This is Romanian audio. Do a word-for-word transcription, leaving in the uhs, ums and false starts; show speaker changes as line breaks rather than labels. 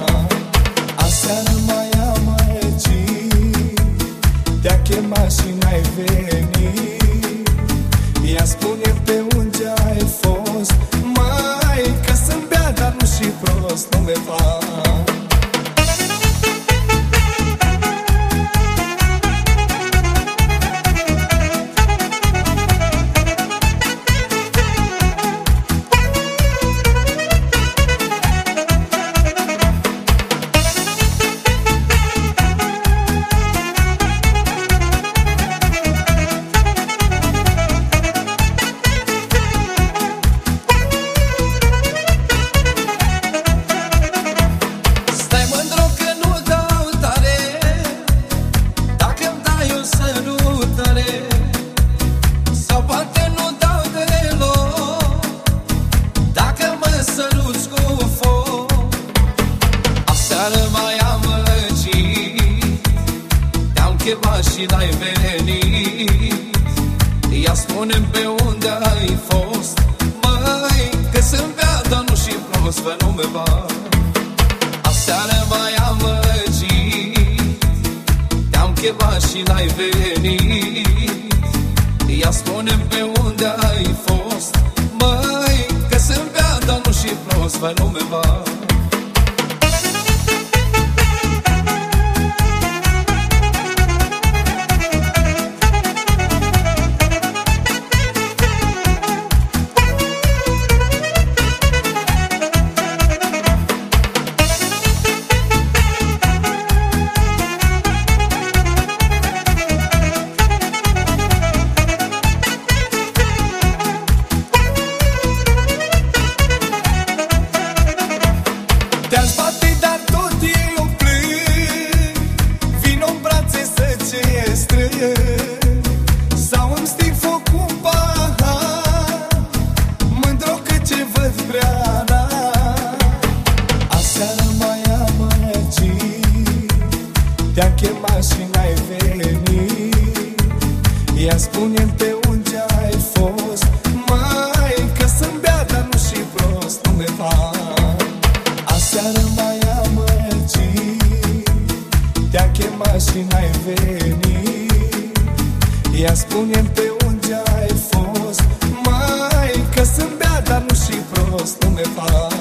Aseară mai amăgit, te-a chemat și n-ai venit. Ia spune pe unde ai fost, mai că sunt beat, dar nu și prost, nu mi-e fac.
Aseară mai amăgit, te-am chemat și n-ai venit. Ia spune-mi pe unde ai fost, măi, că sunt beat, dar nu și prost, fă nume va. Aseară mai amăgit, te-am chemat și n-ai venit. Ia spune-mi pe unde ai fost, măi, că sunt beat, dar nu și prost, fă nume va.
Te-aș bate, dar tot eu plâng. Vino-n brațe să ce strâng, sau îmi sting focul în pahar, mândru că ce văd prea rar. Aseară mai amăgit, te-am chemat și n-ai venit. Ia spune-mi pe unde ai fost, mai că sunt beat, dar nu și prost, nu mi-e fac. Aseară mai amăgit, te-am chemat și n-ai venit. Ia spune-mi pe unde ai fost, mai că sunt beat, dar nu și prost, nu mi-e fac.